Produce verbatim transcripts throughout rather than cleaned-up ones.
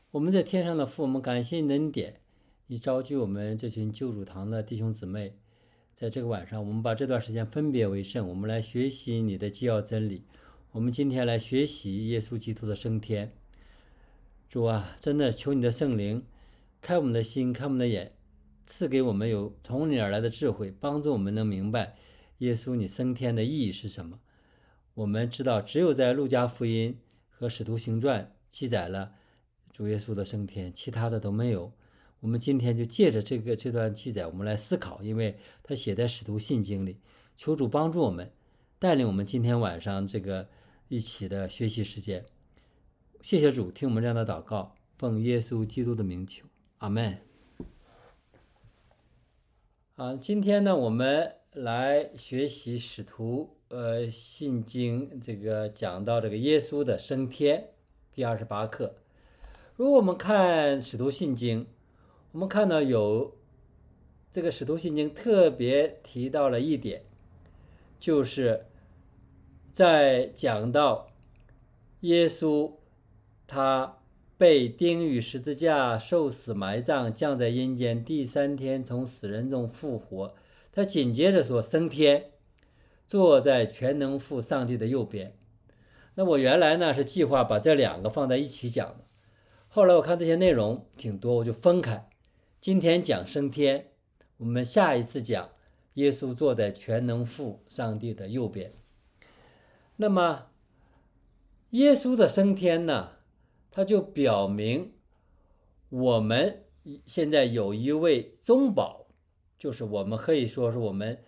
我们在天上的父，我们感谢你的恩典，你召集我们这群救主堂的弟兄姊妹，在这个晚上，我们把这段时间分别为圣，我们来学习你的基要真理。我们今天来学习耶稣基督的升天。主啊，真的求你的圣灵开我们的心，开我们的眼，赐给我们有从你而来的智慧，帮助我们能明白耶稣你升天的意义是什么。我们知道只有在路加福音和使徒行传记载了主耶稣的升天，其他的都没有。我们今天就借着这个这段记载，我们来思考，因为它写在使徒信经里。求主帮助我们，带领我们今天晚上这个一起的学习时间。谢谢主，听我们这样的祷告，奉耶稣基督的名求，阿们。啊，今天呢，我们来学习使徒呃信经，这个讲到这个耶稣的升天第二十八课。如果我们看使徒信经，我们看到有这个使徒信经特别提到了一点，就是在讲到耶稣他被钉于十字架，受死埋葬，降在阴间，第三天从死人中复活。他紧接着说升天，坐在全能父上帝的右边。那我原来呢是计划把这两个放在一起讲的，后来我看这些内容挺多，我就分开。今天讲升天，我们下一次讲耶稣坐在全能父上帝的右边。那么耶稣的升天呢，它就表明我们现在有一位中保，就是我们可以说是我们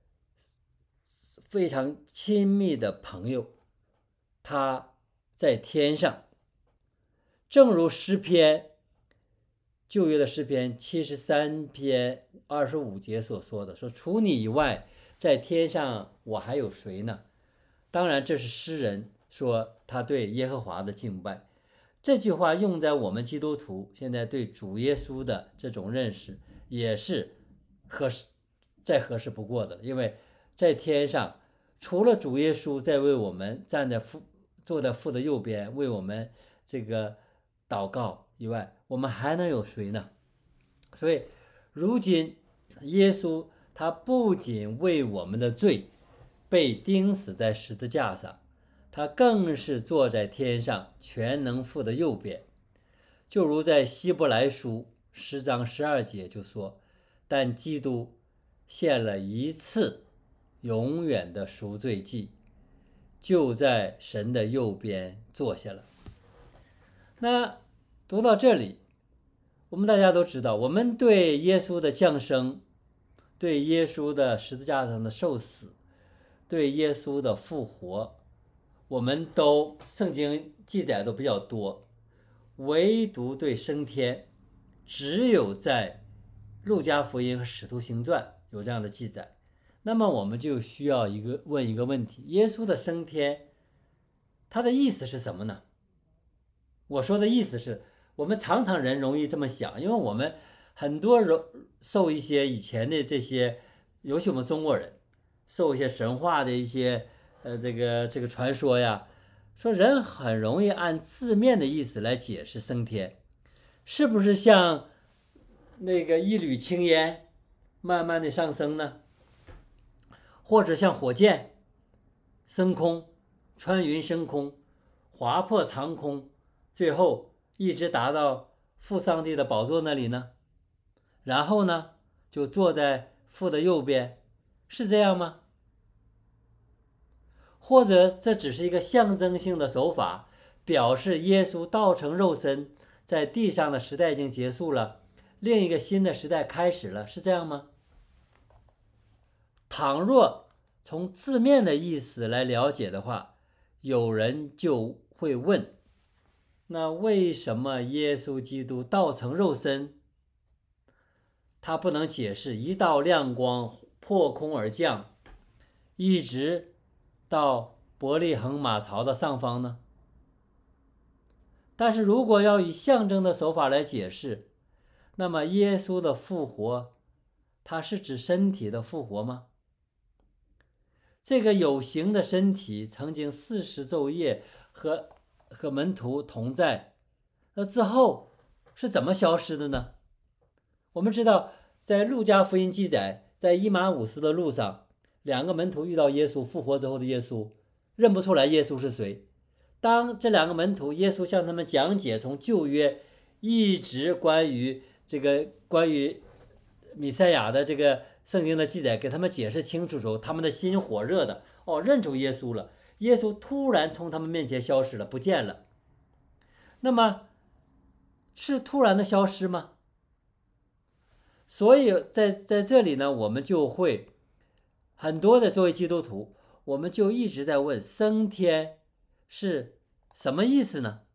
非常亲密的朋友，他在天上。正如诗篇，旧约的诗篇七十三篇二十五节所说的，说除你以外，在天上我还有谁呢？当然这是诗人说他对耶和华的敬拜。这句话用在我们基督徒现在对主耶稣的这种认识也是合适，再合适不过的，因为在天上除了主耶稣在为我们站在父坐在父的右边为我们这个祷告以外，我们还能有谁呢？所以如今耶稣他不仅为我们的罪被钉死在十字架上，他更是坐在天上全能父的右边。就如在希伯来书十章十二节就说，但基督献了一次永远的赎罪祭，就在神的右边坐下了。那读到这里，我们大家都知道，我们对耶稣的降生，对耶稣的十字架上的受死，对耶稣的复活，我们都圣经记载都比较多，唯独对升天只有在路加福音和使徒行传有这样的记载。那么我们就需要一个问一个问题，耶稣的升天它的意思是什么呢？我说的意思是，我们常常人容易这么想，因为我们很多人受一些以前的这些，尤其我们中国人受一些神话的一些呃这个这个传说呀，说人很容易按字面的意思来解释升天，是不是像那个一缕青烟慢慢的上升呢？或者像火箭升空，穿云升空，划破长空，最后一直达到父上帝的宝座那里呢？然后呢，就坐在父的右边，是这样吗？或者这只是一个象征性的手法，表示耶稣道成肉身，在地上的时代已经结束了，另一个新的时代开始了，是这样吗？倘若从字面的意思来了解的话，有人就会问，那为什么耶稣基督道成肉身，他不能解释一道亮光破空而降，一直到伯利恒马槽的上方呢？但是如果要以象征的手法来解释，那么耶稣的复活，它是指身体的复活吗？这个有形的身体曾经四十昼夜和和门徒同在，那之后是怎么消失的呢？我们知道在路加福音记载，在以马忤斯的路上，两个门徒遇到耶稣，复活之后的耶稣，认不出来耶稣是谁。当这两个门徒，耶稣向他们讲解从旧约一直关于这个关于弥赛亚的这个圣经的记载，给他们解释清楚之后，他们的心火热的，哦，认出耶稣了。耶稣突然从他们面前消失了，不见了。那么是突然的消失吗？所以在在这里呢，我们就会很多的作为基督徒，我们就一直在问升天是什么意思呢？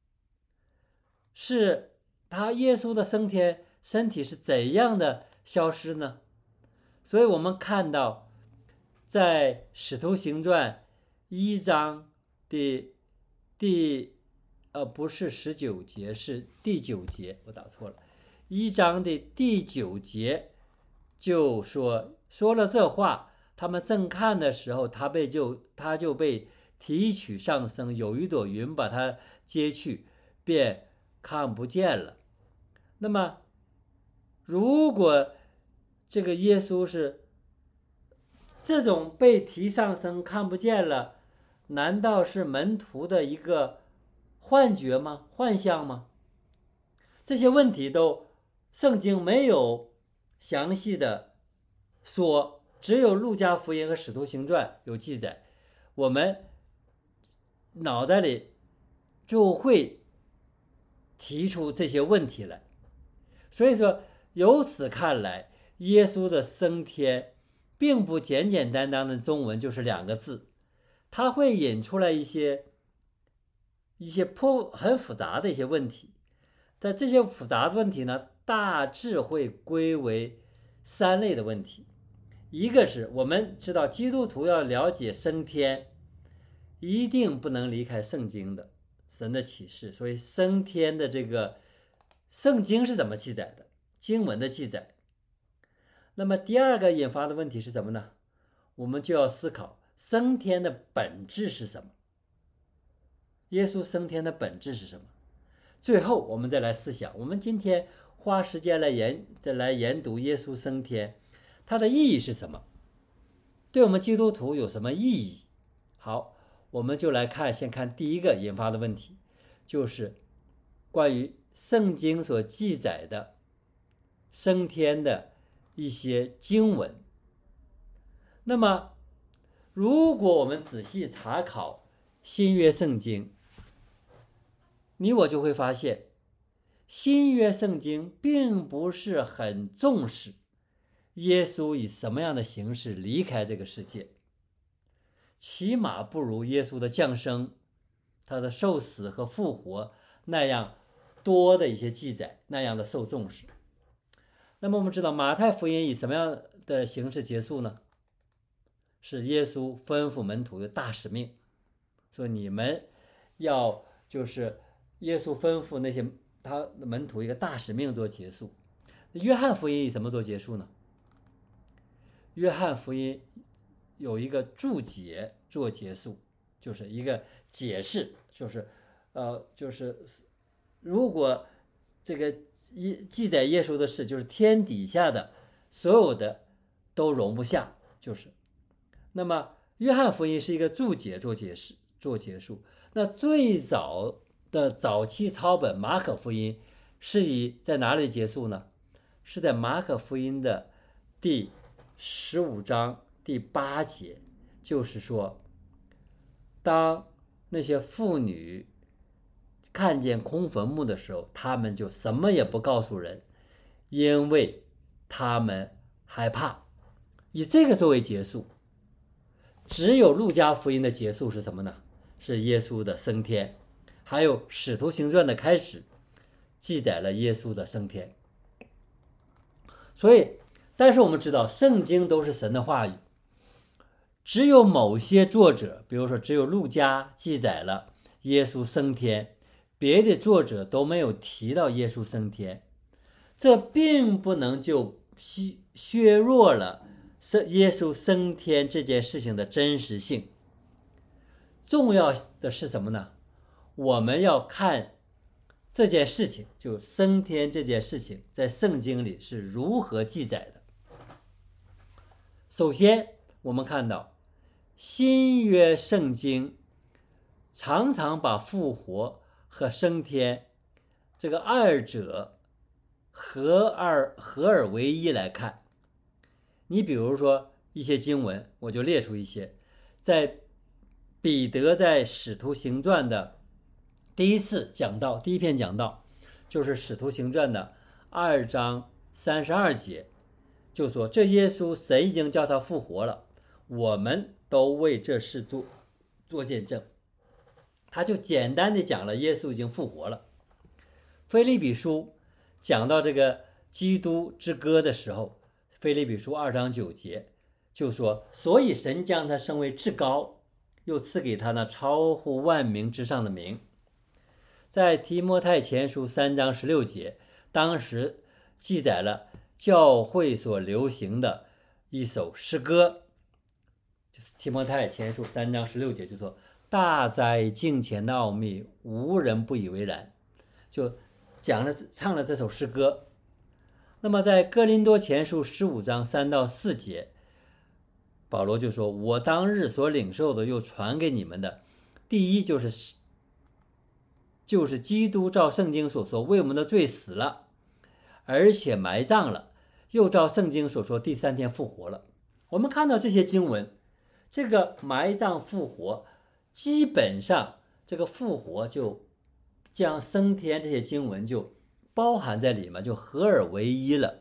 是他耶稣的升天，身体是怎样的消失呢？所以我们看到在使徒行传一章的第呃不是十九节，是第九节，我打错了。一章的第九节就说说了这话，他们正看的时候，他被就他就被提取上升，有一朵云把他接去，便看不见了。那么如果这个耶稣是这种被提上升看不见了，难道是门徒的一个幻觉吗？幻象吗？这些问题都圣经没有详细的说，只有路加福音和使徒行传有记载，我们脑袋里就会提出这些问题来。所以说由此看来，耶稣的升天并不简简单单的中文就是两个字，它会引出来一些一些颇很复杂的一些问题。但这些复杂的问题呢，大致会归为三类的问题。一个是我们知道基督徒要了解升天，一定不能离开圣经的神的启示，所以升天的这个圣经是怎么记载的，经文的记载。那么第二个引发的问题是什么呢？我们就要思考升天的本质是什么，耶稣升天的本质是什么。最后我们再来思想，我们今天花时间来研再来研读耶稣升天，它的意义是什么？对我们基督徒有什么意义？好，我们就来看，先看第一个引发的问题，就是关于圣经所记载的升天的一些经文。那么如果我们仔细查考新约圣经，你我就会发现新约圣经并不是很重视耶稣以什么样的形式离开这个世界，起码不如耶稣的降生，他的受死和复活那样多的一些记载，那样的受重视。那么我们知道马太福音以什么样的形式结束呢？是耶稣吩咐门徒有大使命，说你们要就是耶稣吩咐那些他的门徒一个大使命做结束。约翰福音以什么做结束呢？约翰福音有一个注解做结束，就是一个解释，就是呃，就是如果这个记载耶稣的事，就是天底下的所有的都容不下，就是那么约翰福音是一个注解做解释做结束。那最早的早期抄本马可福音是以在哪里结束呢？是在马可福音的第十五章第八节，就是说当那些妇女看见空坟墓的时候，他们就什么也不告诉人，因为他们害怕，以这个作为结束。只有路加福音的结束是什么呢？是耶稣的升天，还有使徒行传的开始记载了耶稣的升天。所以但是我们知道圣经都是神的话语，只有某些作者，比如说只有路加记载了耶稣升天，别的作者都没有提到耶稣升天，这并不能就削弱了耶稣升天这件事情的真实性。重要的是什么呢？我们要看这件事情，就升天这件事情，在圣经里是如何记载的。首先，我们看到新约圣经常常把复活和升天这个二者合二合二为一来看。你比如说一些经文，我就列出一些，在彼得在使徒行传的第一次讲道，第一篇讲道就是使徒行传的二章三十二节，就说这耶稣神已经叫他复活了，我们都为这事做做见证。他就简单的讲了耶稣已经复活了。腓立比书讲到这个基督之歌的时候，腓立比书二章九节就说，所以神将他升为至高，又赐给他那超乎万名之上的名。在提摩太前书三章十六节，当时记载了教会所流行的一首诗歌，就是提摩太前书三章十六节就说，大哉敬虔的奥秘，无人不以为然，就讲了唱了这首诗歌。那么在哥林多前书十五章三到四节，保罗就说，我当日所领受的又传给你们的，第一就是就是基督照圣经所说为我们的罪死了，而且埋葬了，又照圣经所说第三天复活了。我们看到这些经文，这个埋葬复活，基本上这个复活就将升天这些经文就包含在里面，就合二为一了，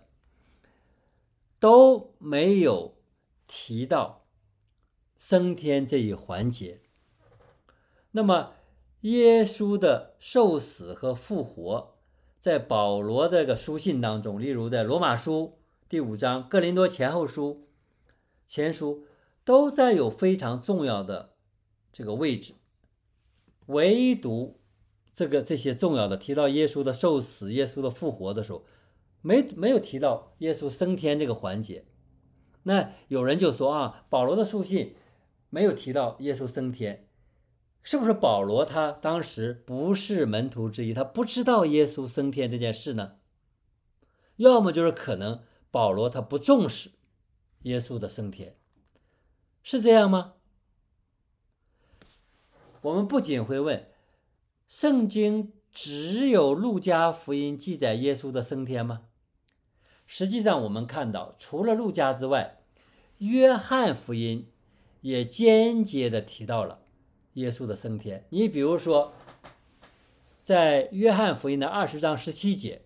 都没有提到升天这一环节。那么耶稣的受死和复活，在保罗这个书信当中，例如在罗马书第五章、哥林多前后书、前书，都占有非常重要的这个位置。唯独这个这些重要的提到耶稣的受死、耶稣的复活的时候，没没有提到耶稣升天这个环节。那有人就说啊，保罗的书信没有提到耶稣升天，是不是保罗他当时不是门徒之一，他不知道耶稣升天这件事呢？要么就是可能保罗他不重视耶稣的升天，是这样吗？我们不仅会问，圣经只有路加福音记载耶稣的升天吗？实际上我们看到，除了路加之外，约翰福音也间接的提到了耶稣的升天。你比如说在约翰福音的二十章十七节，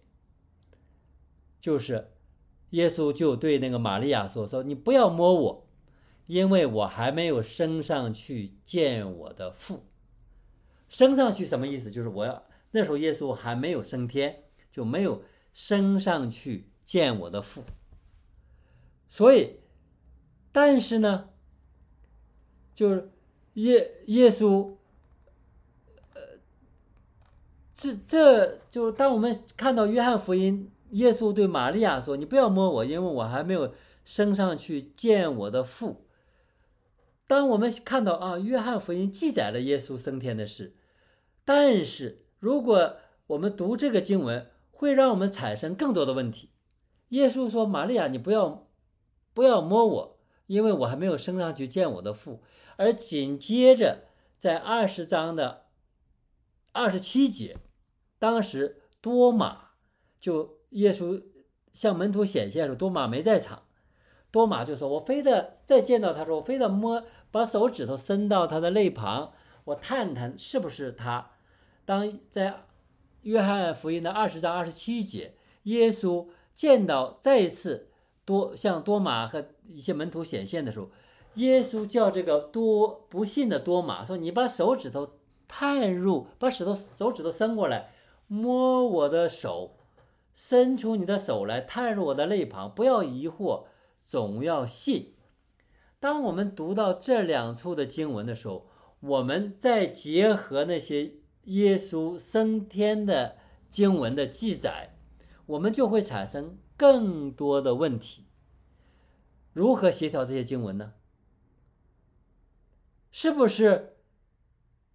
就是耶稣就对那个玛利亚说说你不要摸我，因为我还没有升上去见我的父。升上去什么意思？就是我要那时候耶稣还没有升天，就没有升上去见我的父。所以但是呢，就是耶耶稣呃这这就当我们看到约翰福音，耶稣对玛利亚说你不要摸我，因为我还没有升上去见我的父。当我们看到啊，约翰福音记载了耶稣升天的事，但是如果我们读这个经文，会让我们产生更多的问题。耶稣说玛利亚你不要不要摸我，因为我还没有升上去见我的父。而紧接着在二十章的二十七节，当时多马就耶稣向门徒显现的时候，多马没在场，多马就说我非得再见到他说我非得摸把手指头伸到他的肋旁，我探探是不是他。当在约翰福音的二十章二十七节，耶稣见到再一次多向多马和一些门徒显现的时候，耶稣叫这个多不信的多马说你把手指头探入，把手头手指头伸过来，摸我的手，伸出你的手来探入我的肋旁，不要疑惑，总要信。当我们读到这两处的经文的时候，我们再结合那些耶稣升天的经文的记载，我们就会产生更多的问题。如何协调这些经文呢？是不是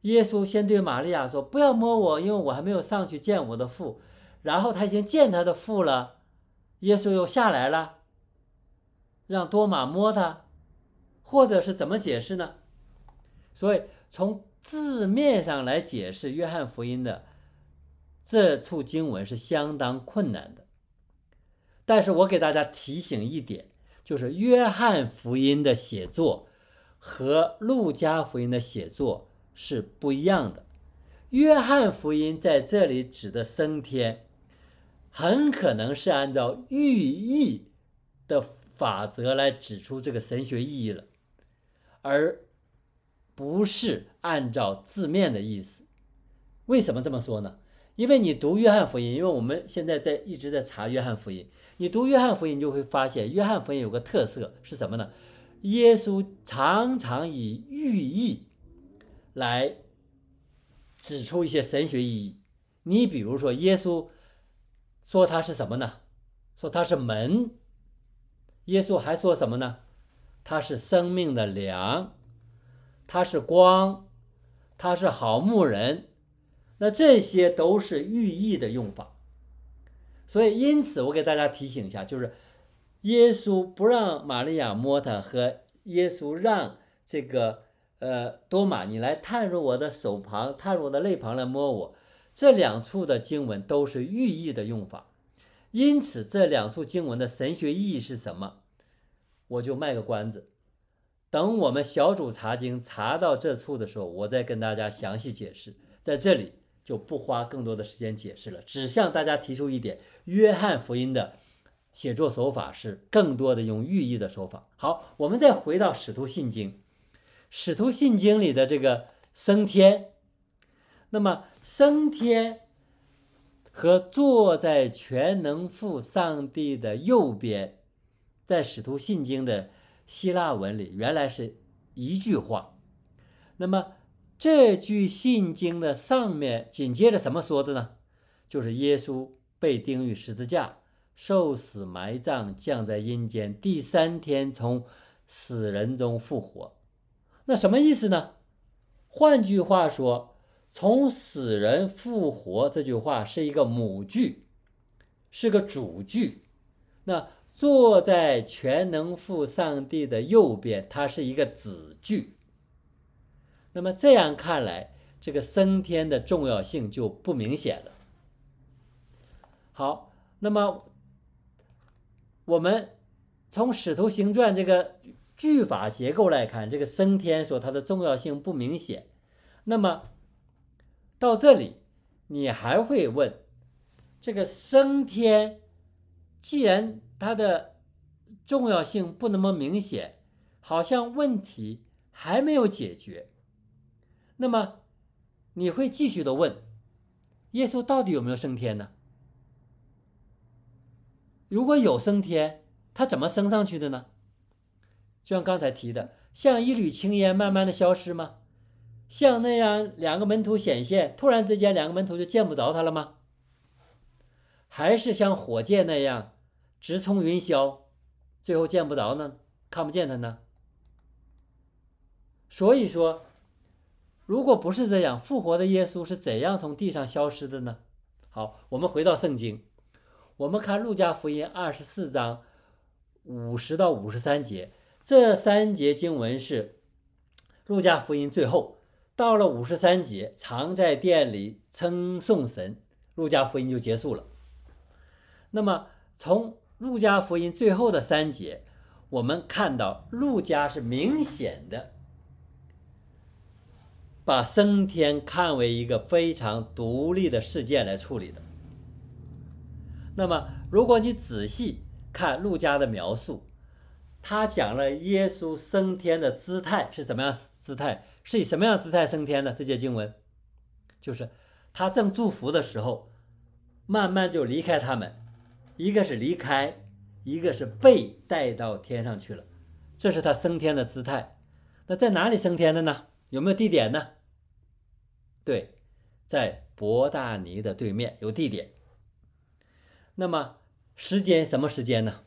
耶稣先对玛利亚说，不要摸我，因为我还没有上去见我的父。然后他已经见他的父了，耶稣又下来了，让多马摸他，或者是怎么解释呢？所以从字面上来解释约翰福音的这处经文是相当困难的。但是我给大家提醒一点，就是约翰福音的写作和路加福音的写作是不一样的。约翰福音在这里指的升天，很可能是按照寓意的法则来指出这个神学意义了，而不是按照字面的意思。为什么这么说呢？因为你读约翰福音，因为我们现在在一直在查约翰福音，你读约翰福音就会发现，约翰福音有个特色是什么呢？耶稣常常以寓意来指出一些神学意义。你比如说，耶稣说他是什么呢？说他是门。耶稣还说什么呢？他是生命的粮，他是光，他是好牧人。那这些都是寓意的用法。所以因此我给大家提醒一下，就是耶稣不让玛利亚摸他，和耶稣让这个呃多马你来探入我的手旁，探入我的肋旁来摸我，这两处的经文都是寓意的用法。因此这两处经文的神学意义是什么，我就卖个关子，等我们小组查经查到这处的时候，我再跟大家详细解释。在这里就不花更多的时间解释了，只向大家提出一点，约翰福音的写作手法是更多的用寓意的手法。好，我们再回到使徒信经，使徒信经里的这个升天，那么升天和坐在全能父上帝的右边，在使徒信经的希腊文里原来是一句话。那么这句信经的上面紧接着什么说的呢？就是耶稣被钉于十字架，受死埋葬，降在阴间，第三天从死人中复活。那什么意思呢？换句话说，从死人复活这句话是一个母句，是个主句。那坐在全能父上帝的右边，它是一个子句。那么这样看来，这个升天的重要性就不明显了。好，那么我们从使徒行传这个句法结构来看，这个升天说它的重要性不明显。那么到这里你还会问，这个升天既然它的重要性不那么明显，好像问题还没有解决，那么你会继续的问，耶稣到底有没有升天呢？如果有升天，他怎么升上去的呢？就像刚才提的，像一缕青烟慢慢的消失吗？像那样两个门徒显现，突然之间两个门徒就见不着他了吗？还是像火箭那样直冲云霄，最后见不着呢，看不见他呢？所以说，如果不是这样，复活的耶稣是怎样从地上消失的呢？好，我们回到圣经，我们看路加福音二十四章五十到五十三节，这三节经文是路加福音最后，到了五十三节，常在殿里称颂神，路加福音就结束了。那么从路加福音最后的三节，我们看到路加是明显的把升天看为一个非常独立的事件来处理的。那么如果你仔细看路加的描述，他讲了耶稣升天的姿态是什么样姿态，是以什么样姿态升天的？这节经文就是他正祝福的时候，慢慢就离开他们，一个是离开，一个是被带到天上去了，这是他升天的姿态。那在哪里升天的呢？有没有地点呢？对，在伯大尼的对面有地点。那么时间什么时间呢？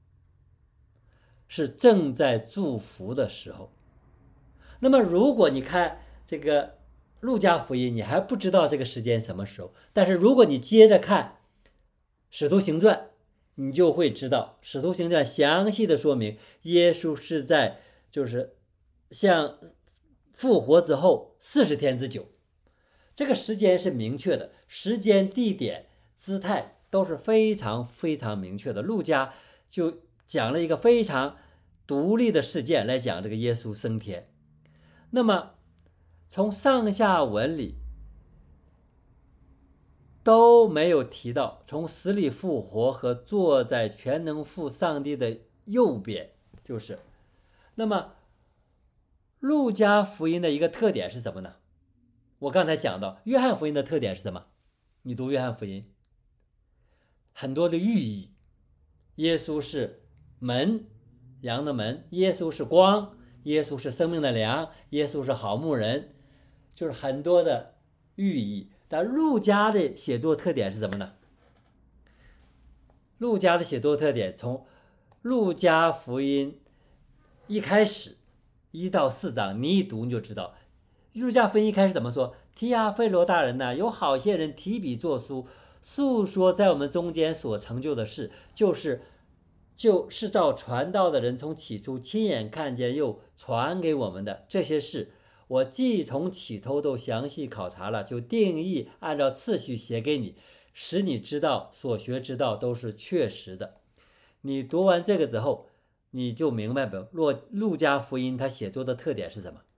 是正在祝福的时候。那么如果你看这个路加福音你还不知道这个时间什么时候，但是如果你接着看使徒行传，你就会知道使徒行传详细的说明耶稣是在就是像复活之后四十天之久，这个时间是明确的，时间地点姿态都是非常非常明确的。路加就讲了一个非常独立的事件来讲这个耶稣升天。那么从上下文里都没有提到从死里复活和坐在全能父上帝的右边，就是那么路加福音的一个特点是什么呢？我刚才讲到约翰福音的特点是什么？你读约翰福音很多的寓意，耶稣是门，羊的门，耶稣是光，耶稣是生命的粮，耶稣是好牧人，就是很多的寓意。但路加的写作特点是什么呢？路加的写作特点从路加福音一开始一到四章你一读你就知道，路加福音一开始怎么说？提阿非罗大人呢、啊，有好些人提笔作书，诉说在我们中间所成就的事，就是就是照传道的人从起初亲眼看见又传给我们的这些事，我既从起头都详细考察了，就定义按照次序写给你，使你知道所学之道都是确实的。你读完这个之后，你就明白了路加福音他写作的特点是什么。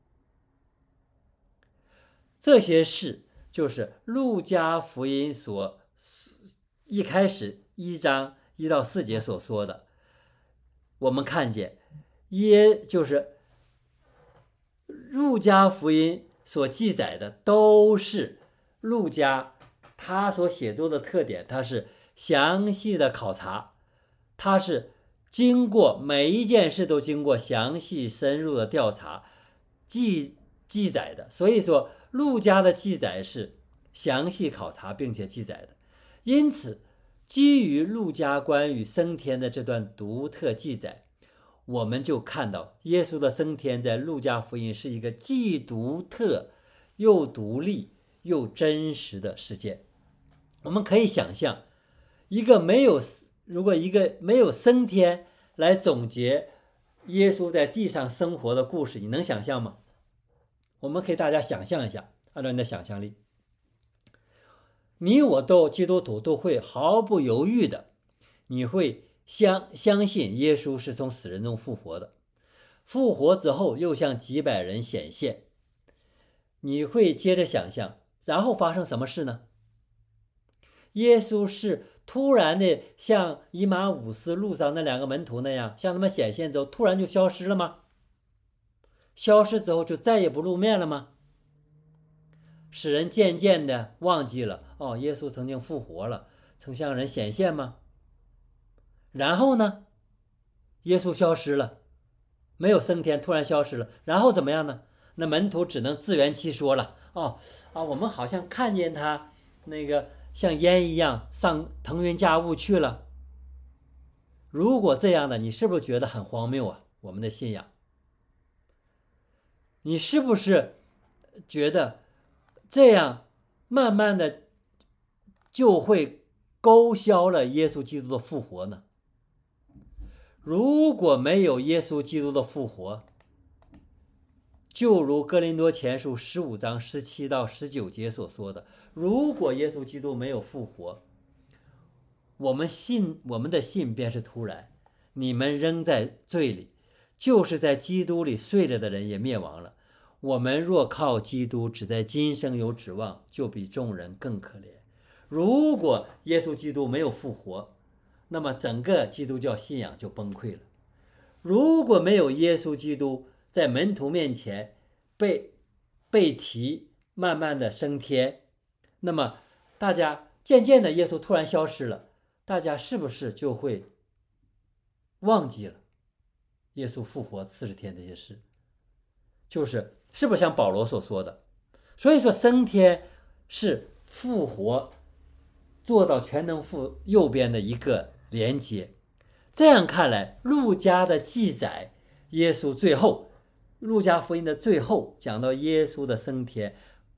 这些事就是路加福音所一开始一章一到四节所说的。我们看见耶就是路加福音所记载的都是路加他所写作的特点，他是详细的考察，他是经过每一件事都经过详细深入的调查记记载的，所以说路加的记载是详细考察并且记载的。因此基于路加关于升天的这段独特记载，我们就看到耶稣的升天在路加福音是一个既独特又独立又真实的事件。我们可以想象一个没有如果一个没有升天来总结耶稣在地上生活的故事，你能想象吗？我们可以大家想象一下，按照你的想象力，你我都基督徒都会毫不犹豫的，你会相相信耶稣是从死人中复活的，复活之后又向几百人显现。你会接着想象，然后发生什么事呢？耶稣是突然的像以马忤斯路上那两个门徒那样向他们显现之后突然就消失了吗？消失之后就再也不露面了吗？使人渐渐的忘记了，哦，耶稣曾经复活了，曾向人显现吗？然后呢，耶稣消失了，没有升天，突然消失了，然后怎么样呢？那门徒只能自圆其说了，哦啊，我们好像看见他那个像烟一样上腾云驾雾去了。如果这样的，你是不是觉得很荒谬啊？我们的信仰，你是不是觉得这样慢慢的就会勾销了耶稣基督的复活呢？如果没有耶稣基督的复活，就如哥林多前书十五章十七到十九节所说的，如果耶稣基督没有复活，我们信我们的信便是徒然，你们仍在罪里，就是在基督里睡着的人也灭亡了。我们若靠基督只在今生有指望，就比众人更可怜。如果耶稣基督没有复活，那么整个基督教信仰就崩溃了。如果没有耶稣基督在门徒面前被被提慢慢的升天，那么大家渐渐的耶稣突然消失了，大家是不是就会忘记了耶稣复活四十天这些事？就是是不是像保罗所说的？所以说升天是复活做到全能父右边的一个连接。这样看来，路加的记载耶稣最后路加福音的最后讲到耶稣的升天，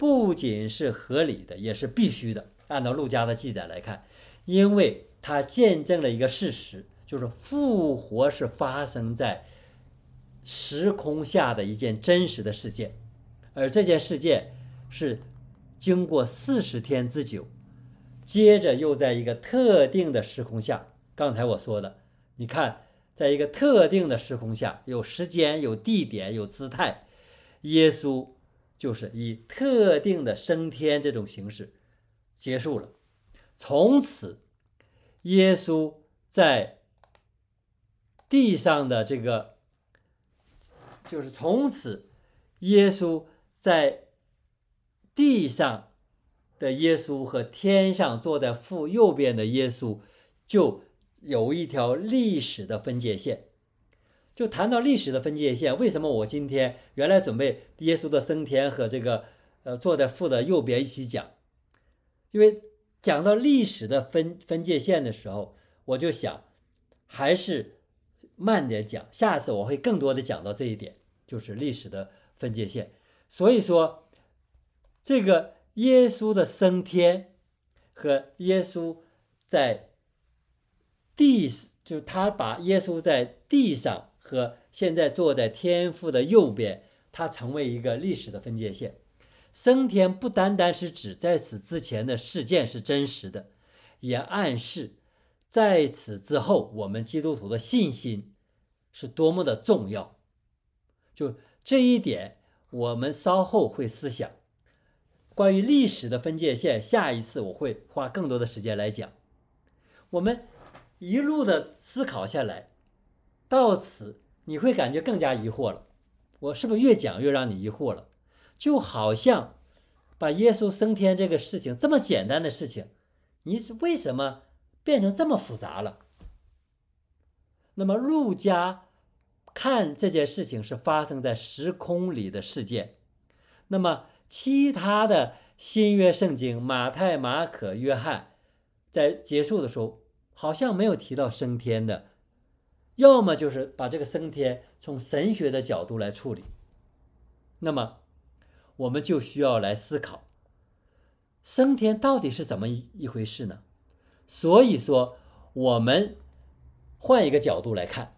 不仅是合理的，也是必须的。按照路加的记载来看，因为他见证了一个事实，就是复活是发生在时空下的一件真实的事件，而这件事件是经过四十天之久，接着又在一个特定的时空下，刚才我说的，你看，在一个特定的时空下，有时间、有地点、有姿态，耶稣就是以特定的升天这种形式结束了。从此，耶稣在地上的这个，就是从此，耶稣在地上的耶稣和天上坐在父右边的耶稣，就有一条历史的分界线。就谈到历史的分界线，为什么我今天原来准备耶稣的升天和这个呃坐在父的右边一起讲？因为讲到历史的分分界线的时候，我就想还是慢点讲，下次我会更多的讲到这一点，就是历史的分界线。所以说，这个耶稣的升天和耶稣在地，就是他把耶稣在地上和现在坐在天父的右边，它成为一个历史的分界线。升天不单单是指在此之前的事件是真实的，也暗示在此之后我们基督徒的信心是多么的重要。就这一点我们稍后会思想。关于历史的分界线，下一次我会花更多的时间来讲。我们一路的思考下来，到此你会感觉更加疑惑了。我是不是越讲越让你疑惑了？就好像把耶稣升天这个事情，这么简单的事情，你是为什么变成这么复杂了？那么路加看这件事情是发生在时空里的事件，那么其他的新约圣经马太、马可、约翰在结束的时候好像没有提到升天的，要么就是把这个升天从神学的角度来处理。那么我们就需要来思考升天到底是怎么一回事呢？所以说我们换一个角度来看。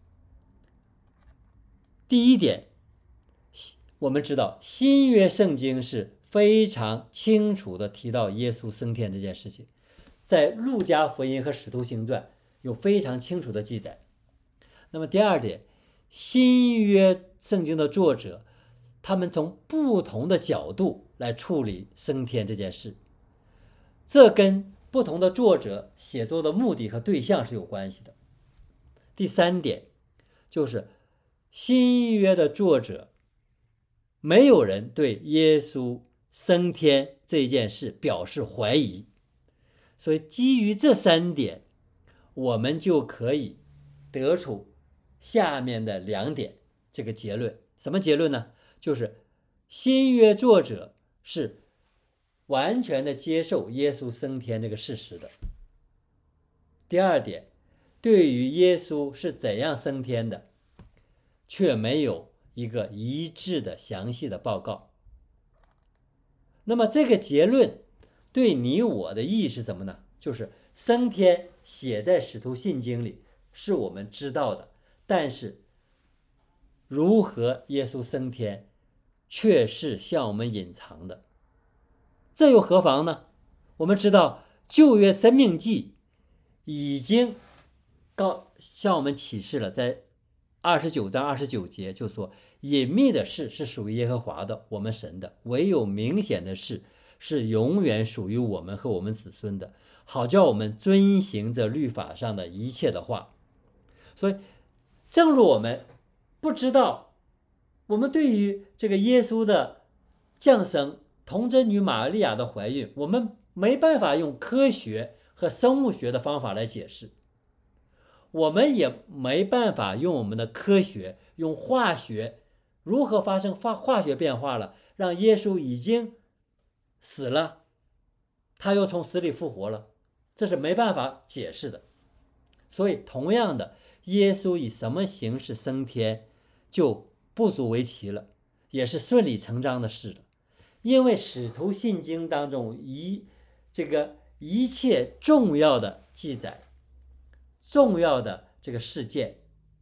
第一点，我们知道新约圣经是非常清楚的提到耶稣升天这件事情，在路加福音和使徒行传有非常清楚的记载。那么第二点，新约圣经的作者他们从不同的角度来处理升天这件事，这跟不同的作者写作的目的和对象是有关系的。第三点，就是新约的作者没有人对耶稣升天这件事表示怀疑，所以基于这三点，我们就可以得出下面的两点这个结论。什么结论呢？就是新约作者是完全的接受耶稣升天这个事实的。第二点，对于耶稣是怎样升天的，却没有一个一致的详细的报告。那么这个结论对你我的意义是什么呢？就是升天写在使徒信经里是我们知道的，但是如何耶稣升天却是向我们隐藏的。这又何妨呢？我们知道旧约申命记已经告向我们启示了，在二十九章二十九节就说，隐秘的事是属于耶和华的，我们神的，唯有明显的事是永远属于我们和我们子孙的，好叫我们遵行着律法上的一切的话。所以正如我们不知道，我们对于这个耶稣的降生，童贞女玛利亚的怀孕，我们没办法用科学和生物学的方法来解释，我们也没办法用我们的科学，用化学如何发生化化学变化了，让耶稣已经死了，他又从死里复活了，这是没办法解释的。所以同样的，耶稣以什么形式升天就不足为奇了，也是顺理成章的事了。 因为使徒信经当中一这个一切重要的记载，重要的这个事件，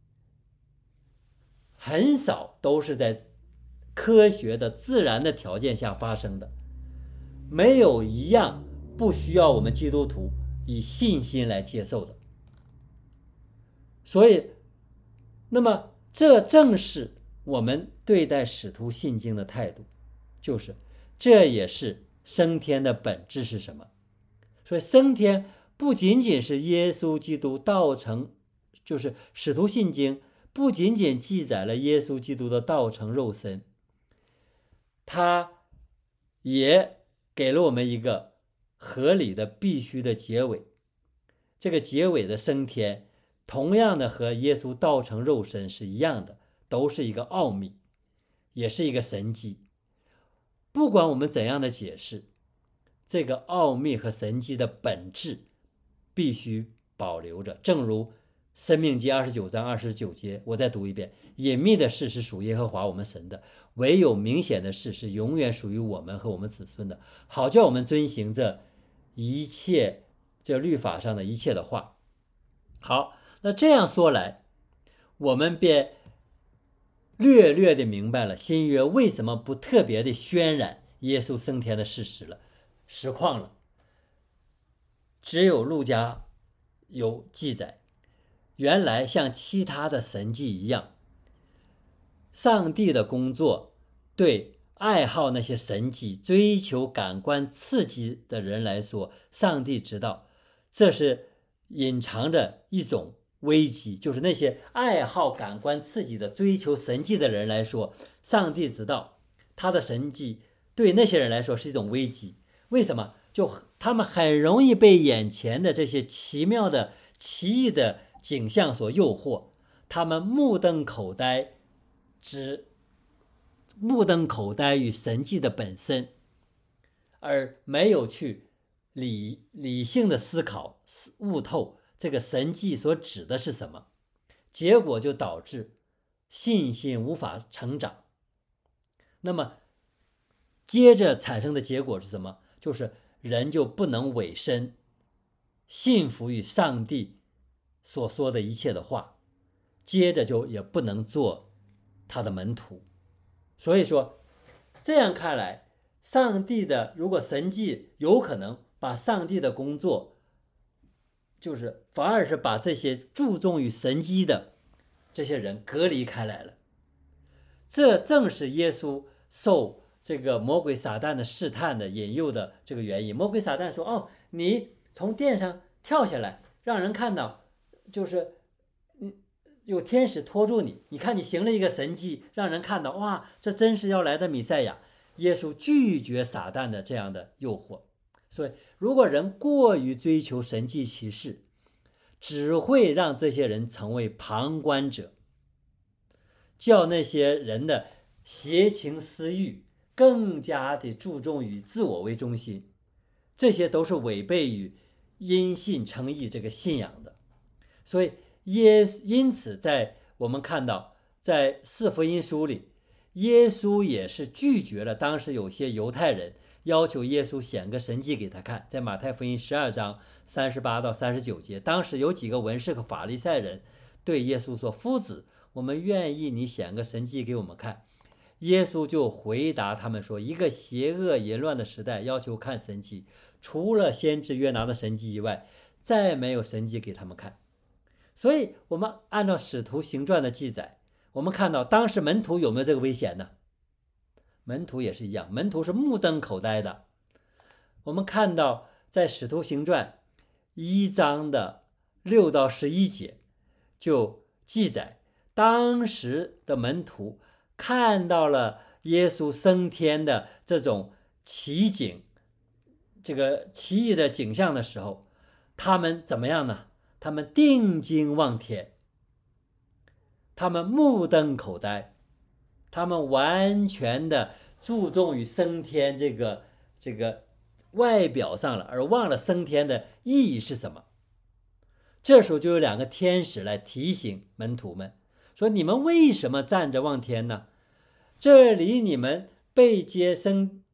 很少都是在科学的自然的条件下发生的，没有一样不需要我们基督徒以信心来接受的。所以那么这正是我们对待使徒信经的态度，就是这也是升天的本质是什么。所以升天不仅仅是耶稣基督道成，就是使徒信经不仅仅记载了耶稣基督的道成肉身，他也给了我们一个合理的必须的结尾。这个结尾的升天同样的和耶稣道成肉身是一样的，都是一个奥秘，也是一个神迹。不管我们怎样的解释，这个奥秘和神迹的本质必须保留着。正如申命记二十九章二十九节，我再读一遍：隐秘的事是属耶和华我们神的，唯有明显的事是永远属于我们和我们子孙的，好叫我们遵行这一切这律法上的一切的话。好，那这样说来，我们便略略的明白了新约为什么不特别的渲染耶稣升天的事实了，实况了。只有路加有记载，原来像其他的神迹一样，上帝的工作对爱好那些神迹、追求感官刺激的人来说，上帝知道这是隐藏着一种危机，就是那些爱好感官刺激的追求神迹的人来说，上帝知道他的神迹对那些人来说是一种危机。为什么？就他们很容易被眼前的这些奇妙的奇异的景象所诱惑，他们目瞪口呆，只目瞪口呆于神迹的本身，而没有去理理性的思考悟透这个神迹所指的是什么，结果就导致信心无法成长。那么接着产生的结果是什么？就是人就不能委身信服于上帝所说的一切的话，接着就也不能做他的门徒。所以说这样看来，上帝的如果神迹有可能把上帝的工作，就是反而是把这些注重于神迹的这些人隔离开来了。这正是耶稣受这个魔鬼撒旦的试探的引诱的这个原因。魔鬼撒旦说，哦，你从殿上跳下来，让人看到就是有天使拖住你，你看你行了一个神迹，让人看到，哇，这真是要来的弥赛亚。耶稣拒绝撒旦的这样的诱惑。所以如果人过于追求神迹奇事，只会让这些人成为旁观者，叫那些人的邪情私欲更加的注重于自我为中心，这些都是违背于因信称义这个信仰的。所以耶因此在我们看到在四福音书里，耶稣也是拒绝了当时有些犹太人要求耶稣显个神迹给他看。在马太福音十二章三十八到三十九节，当时有几个文士和法利赛人对耶稣说，夫子，我们愿意你显个神迹给我们看。耶稣就回答他们说，一个邪恶淫乱的时代要求看神迹，除了先知约拿的神迹以外，再没有神迹给他们看。所以我们按照使徒行传的记载，我们看到当时门徒有没有这个危险呢？门徒也是一样，门徒是目瞪口呆的。我们看到在使徒行传一章的六到十一节就记载，当时的门徒看到了耶稣升天的这种奇景，这个奇异的景象的时候，他们怎么样呢？他们定睛望天，他们目瞪口呆，他们完全的注重于升天这个这个外表上了，而忘了升天的意义是什么。这时候就有两个天使来提醒门徒们说，你们为什么站着望天呢？这离你们被接升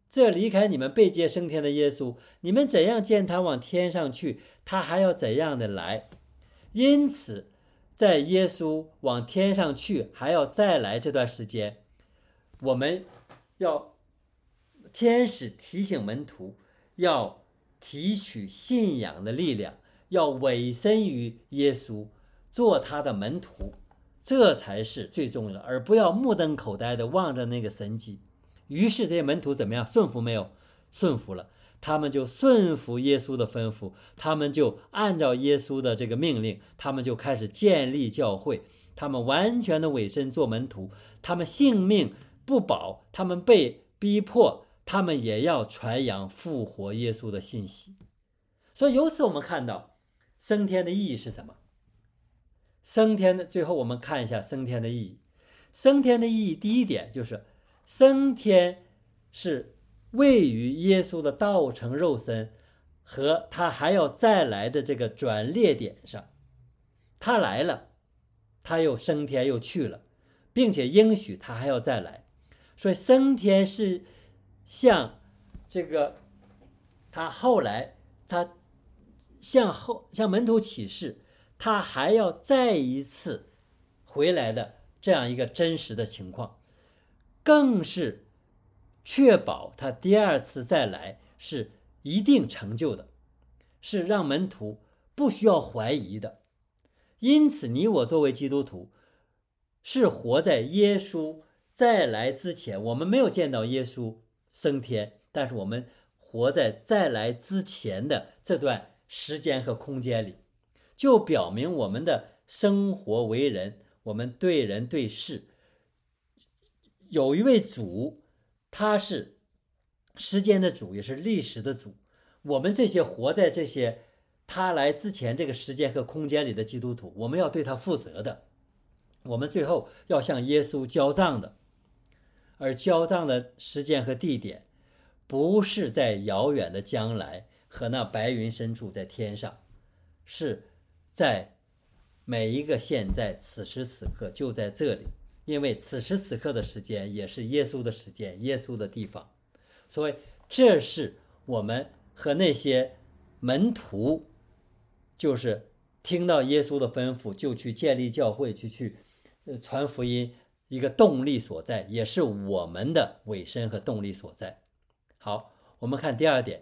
这离开你们被接升天的耶稣，你们怎样见他往天上去，他还要怎样的来。因此在耶稣往天上去还要再来这段时间，我们要天使提醒门徒要提取信仰的力量，要委身于耶稣，做他的门徒，这才是最重要的，而不要目瞪口呆的望着那个神迹。于是这些门徒怎么样？顺服没有？顺服了，他们就顺服耶稣的吩咐，他们就按照耶稣的这个命令，他们就开始建立教会，他们完全的委身做门徒，他们性命不保，他们被逼迫，他们也要传扬复活耶稣的信息。所以由此我们看到升天的意义是什么？升天的最后我们看一下升天的意义。升天的意义第一点就是升天是位于耶稣的道成肉身和他还要再来的这个转捩点上，他来了，他又升天又去了，并且应许他还要再来。所以升天是像这个他后来他向后向门徒启示他还要再一次回来的这样一个真实的情况，更是确保他第二次再来是一定成就的，是让门徒不需要怀疑的。因此你我作为基督徒是活在耶稣再来之前，我们没有见到耶稣升天，但是我们活在再来之前的这段时间和空间里，就表明我们的生活为人，我们对人对事有一位主，他是时间的主，也是历史的主。我们这些活在这些他来之前这个时间和空间里的基督徒，我们要对他负责的，我们最后要向耶稣交账的。而交账的时间和地点不是在遥远的将来和那白云深处在天上，是在每一个现在此时此刻就在这里，因为此时此刻的时间也是耶稣的时间，耶稣的地方。所以这是我们和那些门徒就是听到耶稣的吩咐就去建立教会，去去传福音一个动力所在，也是我们的委身和动力所在。好，我们看第二点。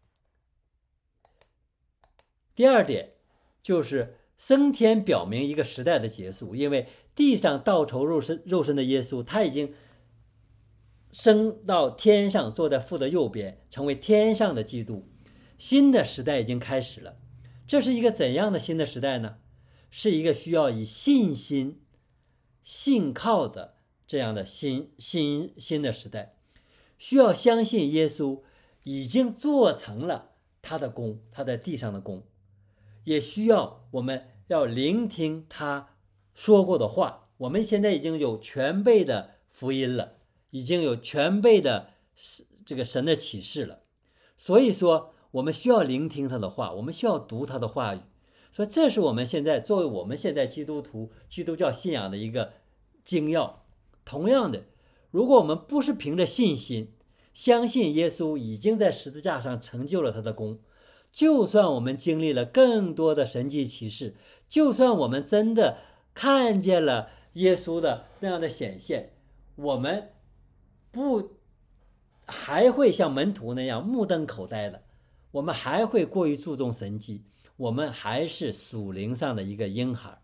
第二点就是升天表明一个时代的结束，因为地上道成肉身肉身的耶稣，他已经升到天上，坐在父的右边，成为天上的基督。新的时代已经开始了。这是一个怎样的新的时代呢？是一个需要以信心信靠的这样的新新新的时代，需要相信耶稣已经做成了他的功，他在地上的功，也需要我们要聆听他说过的话。我们现在已经有全备的福音了，已经有全备的这个神的启示了，所以说我们需要聆听他的话，我们需要读他的话语。所以这是我们现在作为我们现在基督徒基督教信仰的一个精要。同样的，如果我们不是凭着信心相信耶稣已经在十字架上成就了他的功，就算我们经历了更多的神迹奇事，就算我们真的看见了耶稣的那样的显现，我们不还会像门徒那样目瞪口呆的，我们还会过于注重神迹，我们还是属灵上的一个婴孩。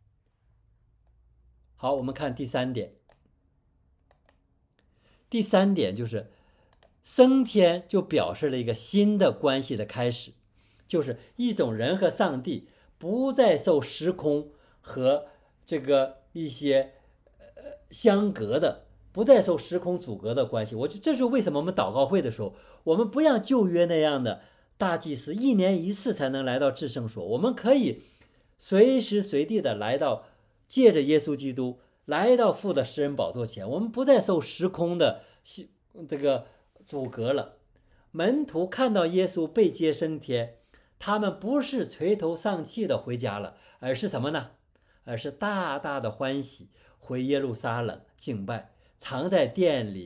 好，我们看第三点。第三点就是升天就表示了一个新的关系的开始，就是一种人和上帝不再受时空和这个一些呃相隔的，不再受时空阻隔的关系。我这是为什么我们祷告会的时候，我们不像旧约那样的大祭司一年一次才能来到至圣所，我们可以随时随地的来到，借着耶稣基督来到父的施恩宝座前，我们不再受时空的这个阻隔了。门徒看到耶稣被接升天，他们不是垂头丧气的回家了，而是什么呢？而是大大的欢喜，回耶路撒冷敬拜，常在殿里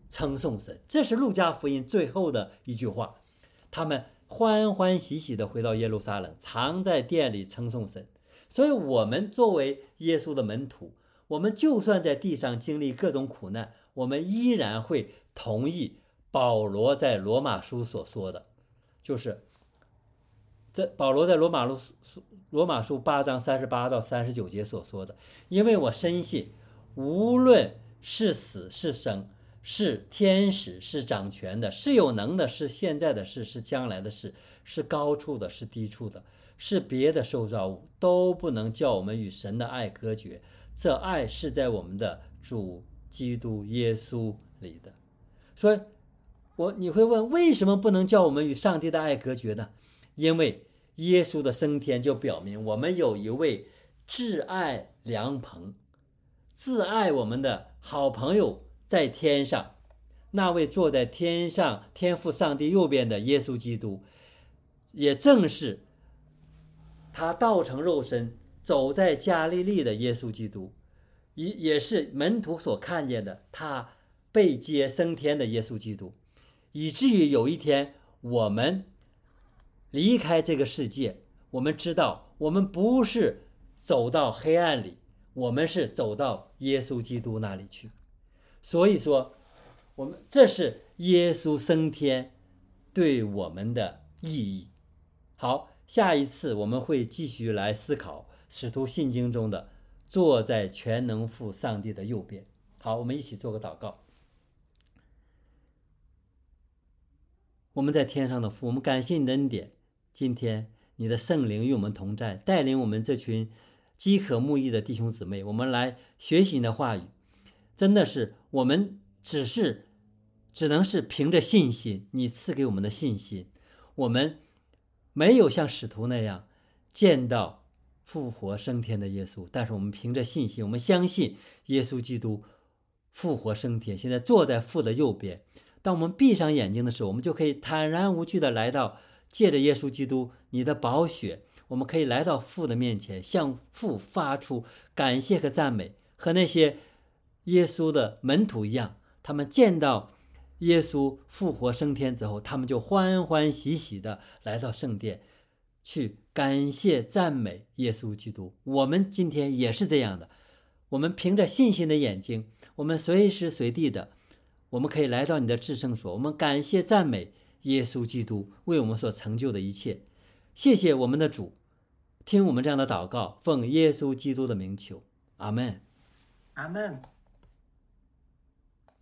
称颂神。这是路加福音最后的一句话。他们欢欢喜喜地回到耶路撒冷，常在殿里称颂神。所以我们作为耶稣的门徒，我们就算在地上经历各种苦难，我们依然会同意保罗在罗马书所说的，就是这保罗在罗马书罗马书八章三十八到三十九节所说的，因为我深信，无论是死是生，是天使，是掌权的，是有能的，是现在的事，是将来的事，是高处的，是低处的，是别的受造物，都不能叫我们与神的爱隔绝。这爱是在我们的主基督耶稣里的。所以我你会问，为什么不能叫我们与上帝的爱隔绝呢？因为耶稣的升天就表明我们有一位挚爱良朋，挚爱我们的好朋友在天上，那位坐在天上天父上帝右边的耶稣基督，也正是他道成肉身走在加利利的耶稣基督，也是门徒所看见的他被接升天的耶稣基督。以至于有一天我们离开这个世界，我们知道我们不是走到黑暗里，我们是走到耶稣基督那里去。所以说我们这是耶稣升天对我们的意义。好，下一次我们会继续来思考使徒信经中的坐在全能父上帝的右边。好，我们一起做个祷告。我们在天上的父，我们感谢你的恩典，今天你的圣灵与我们同在，带领我们这群饥渴慕义的弟兄姊妹，我们来学习你的话语。真的是我们只是只能是凭着信心，你赐给我们的信心，我们没有像使徒那样见到复活升天的耶稣，但是我们凭着信心，我们相信耶稣基督复活升天，现在坐在父的右边。当我们闭上眼睛的时候，我们就可以坦然无惧的来到，借着耶稣基督你的宝血，我们可以来到父的面前，向父发出感谢和赞美，和那些耶稣的门徒一样，他们见到耶稣复活升天之后，他们就欢欢喜喜的来到圣殿，去感谢赞美耶稣基督。我们今天也是这样的，我们凭着信心的眼睛，我们随时随地的，我们可以来到你的至圣所，我们感谢赞美耶稣基督为我们所成就的一切。谢谢我们的主，听我们这样的祷告，奉耶稣基督的名求，阿们， 阿们。